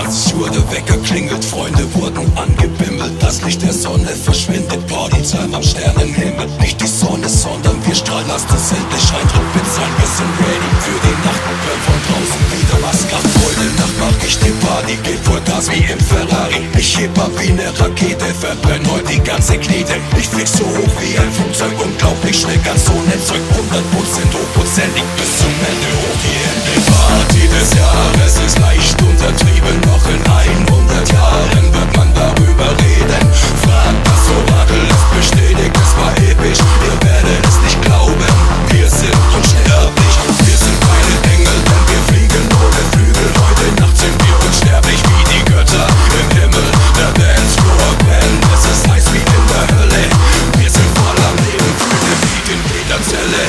20 Uhr, der Wecker klingelt, Freunde wurden angebimmelt. Das Licht der Sonne verschwindet, Partytime am Sternenhimmel. Nicht die Sonne, sondern wir strahlen, lasst uns endlich Eindruck mit sein. Wir sind ready für die Nacht, hören von draußen wieder was Kraft. Heute Nacht mach ich die Party, geht Vollgas wie im Ferrari. Ich heb ab wie ne Rakete, verbrenn heute die ganze Knete. Ich flieg so hoch wie ein Flugzeug, unglaublich schnell, ganz ohne Zeug. 100% hochprozentig bis zum Ende hoch die Hände. Party des Jahres ist leicht untertrieben, noch in 100 Jahren wird man darüber reden. Fragt das Orakel, es bestätigt, es war episch. Ihr werdet es nicht glauben, wir sind unsterblich. Wir sind keine Engel, denn wir fliegen ohne Flügel. Heute Nacht sind wir unsterblich wie die Götter im Himmel. Der Dancefloor brennt, es ist heiß wie in der Hölle. Wir sind voller Leben, fühlen Beat in jeder Zelle.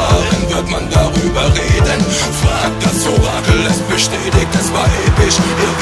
Fragt das Orakel, es bestätigt, es war episch.